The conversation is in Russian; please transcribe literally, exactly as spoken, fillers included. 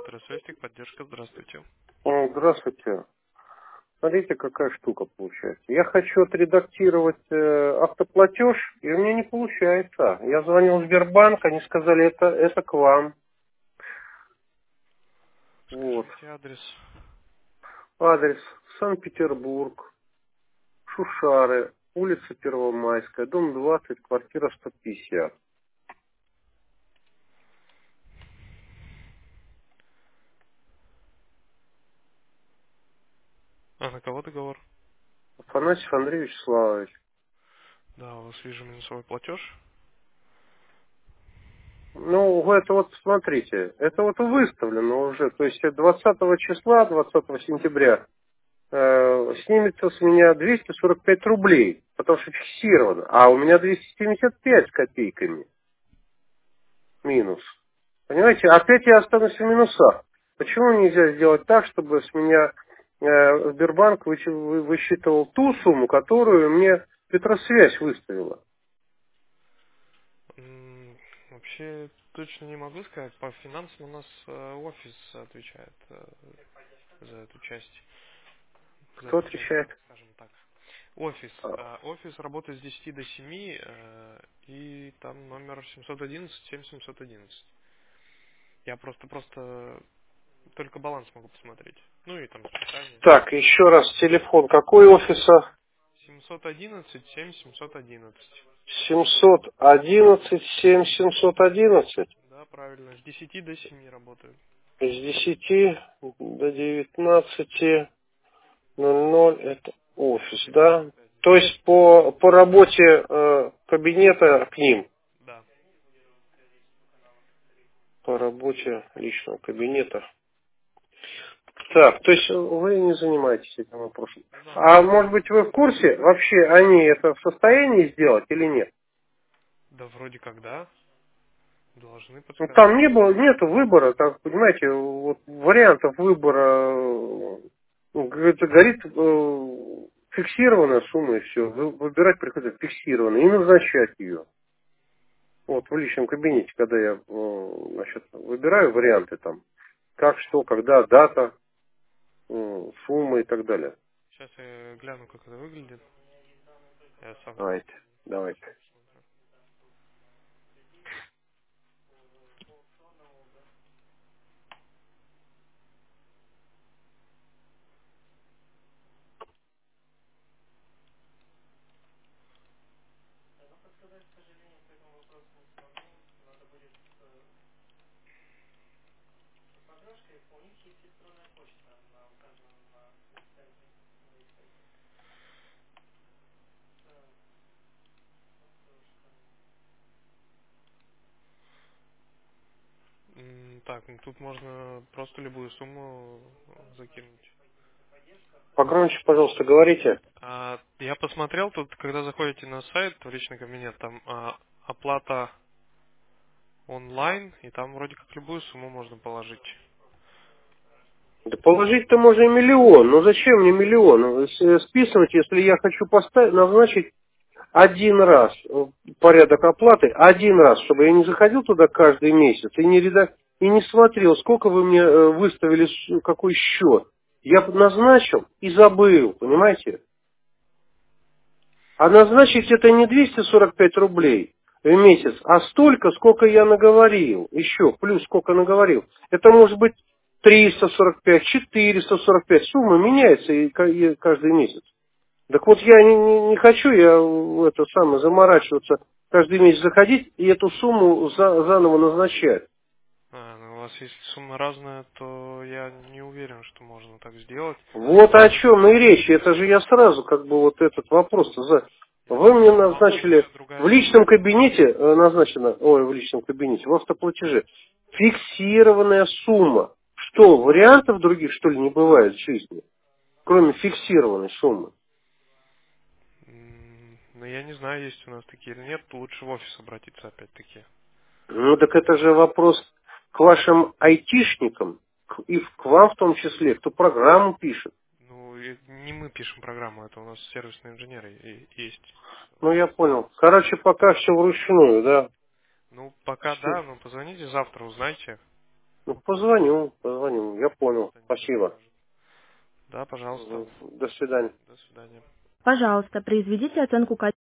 Здравствуйте, техподдержка, здравствуйте. О, здравствуйте. Смотрите, какая штука получается. Я хочу отредактировать э, автоплатеж, и у меня не получается. Я звонил в Сбербанк, они сказали, это, это к вам. Вот. Скажите адрес. Адрес Санкт-Петербург, Шушары, улица Первомайская, дом двадцать, квартира сто пятьдесят. А, на кого договор? Афанасьев Андрей Вячеславович. Да, у вас вижу минусовой платеж. Ну, это вот, смотрите, это вот выставлено уже, то есть двадцатого числа, двадцатого сентября, э, снимется с меня двести сорок пять рублей, потому что фиксировано, а у меня двести семьдесят пять с копейками минус. Понимаете, опять я останусь в минусах. Почему нельзя сделать так, чтобы с меня э, Сбербанк выч- вы- высчитывал ту сумму, которую мне Петросвязь выставила? М, Вообще точно не могу сказать. По финансам у нас э, офис отвечает э, за эту часть. За Кто эту часть, отвечает? скажем так. Офис. А, э, Офис работает с десяти до семи, э, и там номер семьсот одиннадцать семь семьсот одиннадцать. Я просто просто только баланс могу посмотреть. Ну и там списание. Так, еще раз, телефон какой офиса? семьсот одиннадцать семь семьсот одиннадцать. семьсот одиннадцать семь семьсот одиннадцать. Да, правильно. С десяти до семи работаю. С десяти до девятнадцати ноль ноль это офис, Четверг, да? То пятница. есть по, по работе э, кабинета к ним, Да. по работе личного кабинета. Так, то есть вы не занимаетесь этим вопросом. Да, А нет. может быть вы в курсе, вообще они это в состоянии сделать или нет? Да вроде как да. Должны Ну, подсказать. там не было, нету выбора, так, понимаете, вот вариантов выбора, э, ну, это говорит э, фиксированная сумма и все. Выбирать приходится фиксированно и назначать ее. Вот в личном кабинете, когда я э, значит, выбираю варианты там, как, что, когда, дата, э, сумма и так далее. Сейчас я гляну, как это выглядит. Я сам Давайте, давайте. посмотрю. М, Так, ну тут можно просто любую сумму э, закинуть. Погромче, пожалуйста, говорите. А, я посмотрел, тут, когда заходите на сайт, в личный кабинет, там а, оплата онлайн, и там вроде как любую сумму можно положить. Да положить-то можно и миллион. Ну зачем мне миллион? С- Списывать, если я хочу поставить, назначить один раз э, порядок оплаты, один раз, чтобы я не заходил туда каждый месяц и не, реда- и не смотрел, сколько вы мне э, выставили, с- какой счет. Я назначил и забыл, понимаете? А назначить это не двести сорок пять рублей в месяц, а столько, сколько я наговорил. Еще, плюс сколько наговорил. Это может быть триста сорок пять, четыреста сорок пять. Сумма меняется и ка- и каждый месяц. Так вот я не, не- не хочу я в это самое заморачиваться, каждый месяц заходить и эту сумму за- заново назначать. А, ну, у вас если сумма разная, то я не уверен, что можно так сделать. Вот о Может быть, чем и речь. Это же я сразу как бы вот этот вопрос. за- я Вы мне думаю, у вас назначили уже в другая личном сумма. кабинете, э, назначено, ой, в личном кабинете, в автоплатеже, фиксированная сумма. Что, вариантов других, что ли, не бывает в жизни, кроме фиксированной суммы? М, Ну, я не знаю, есть у нас такие или нет. Лучше в офис обратиться опять-таки. Ну, так это же вопрос к вашим айтишникам, к- и к вам в том числе, кто программу пишет. Ну, и не мы пишем программу, это у нас сервисные инженеры и- есть. Ну, я понял. Короче, пока все вручную, да? Ну, пока Всё. да, но позвоните завтра, узнайте. Ну, позвоню, позвоню. Я понял. Что-то не Спасибо. подскажет. Да, пожалуйста. Мгм. До свидания. До свидания. Пожалуйста, произведите оценку качества.